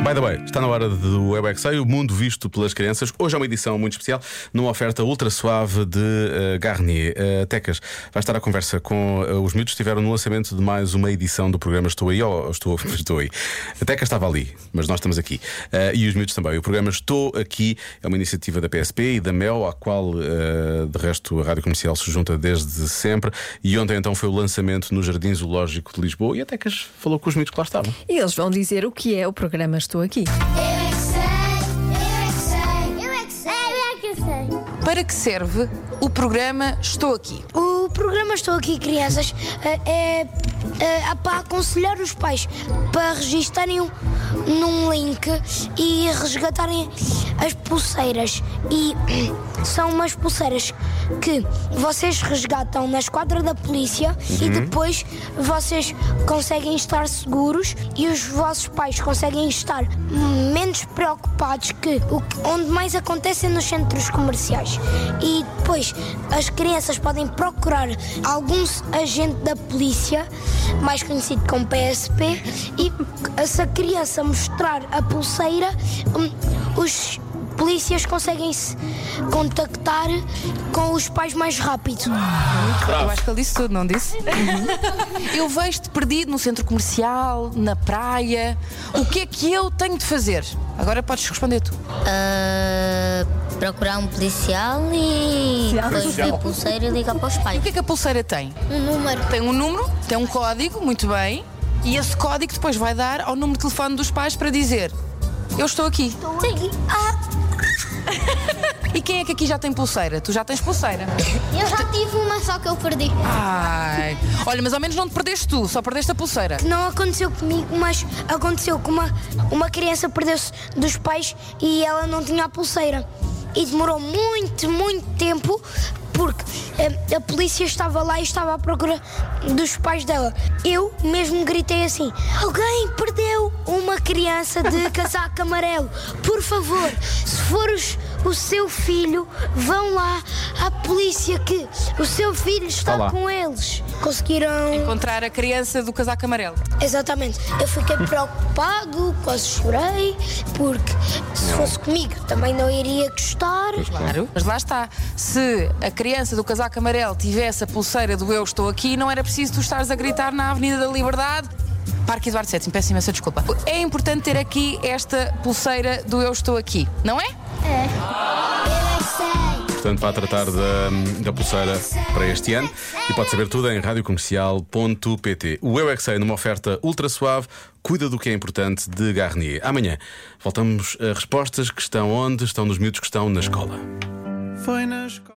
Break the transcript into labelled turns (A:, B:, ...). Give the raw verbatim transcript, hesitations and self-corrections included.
A: By the way, está na hora do Eu é Que Sei, o mundo visto pelas crianças. Hoje é uma edição muito especial, numa oferta ultra suave de uh, Garnier. Uh, Tecas, vai estar à conversa com uh, os miúdos que estiveram no lançamento de mais uma edição do programa Estou Aí, ou oh, estou, estou Aí. A Tecas estava ali, mas nós estamos aqui. Uh, e os miúdos também. O programa Estou Aqui é uma iniciativa da P S P e da Mel, à qual, uh, de resto, a Rádio Comercial se junta desde sempre. E ontem, então, foi o lançamento no Jardim Zoológico de Lisboa e a Tecas falou com os miúdos que lá estavam.
B: E eles vão dizer o que é o programa Estou Aqui.
C: Eu é que sei, eu é que sei, eu é que sei, eu é que sei.
D: Para que serve o programa Estou Aqui?
E: O programa Estou Aqui, crianças, é, é, é para aconselhar os pais para registarem um, num link e resgatarem as pulseiras. E são umas pulseiras que vocês resgatam na esquadra da polícia uhum. e depois vocês conseguem estar seguros e os vossos pais conseguem estar menos preocupados que o que, onde mais acontece é nos centros comerciais. E depois as crianças podem procurar algum agente da polícia, mais conhecido como P S P, e se a criança mostrar a pulseira, os polícias conseguem se contactar com os pais mais rápido.
D: Eu acho que ele disse tudo, não disse? Uhum. Eu vejo-te perdido no centro comercial, na praia. O que é que eu tenho de fazer? Agora podes responder tu.
F: Uh, procurar um policial e depois ver a pulseira e ligar para os
D: E
F: pais.
D: o que é que a pulseira tem?
E: Um número.
D: Tem um número, tem um código, muito bem. E esse código depois vai dar ao número de telefone dos pais para dizer: eu estou aqui.
E: Estou aqui. Ah.
D: E quem é que aqui já tem pulseira? Tu já tens pulseira?
E: Eu já tive uma, só que eu perdi.
D: Ai. Olha, mas ao menos não te perdeste tu, só perdeste a pulseira.
E: Não aconteceu comigo, mas aconteceu com uma, uma criança perdeu-se dos pais e ela não tinha a pulseira. E demorou muito, muito tempo porque a, a polícia estava lá e estava à procura dos pais dela. Eu mesmo gritei assim: alguém perdeu uma criança de casaco amarelo. Por favor, se for os, o seu filho, vão lá à polícia que o seu filho está
A: Olá.
E: com eles. Conseguiram
D: Encontrar a criança do casaco amarelo.
E: Exatamente. Eu fiquei preocupado, quase chorei, porque se fosse comigo também não iria gostar.
D: Claro. Mas lá está. Se a criança do casaco amarelo tivesse a pulseira do Eu Estou Aqui, não era preciso tu estares a gritar na Avenida da Liberdade. Parque Eduardo sétimo, peço imensa desculpa. É importante ter aqui esta pulseira do Eu Estou Aqui, não é?
C: Eu é que sei.
A: Portanto, para tratar da, da pulseira para este ano. E pode saber tudo em rádio comercial ponto pt. O Eu é Que Sei, numa oferta ultra suave, cuida do que é importante, de Garnier. Amanhã voltamos a respostas que estão onde? Estão nos miúdos que estão na escola.
G: Foi na escola.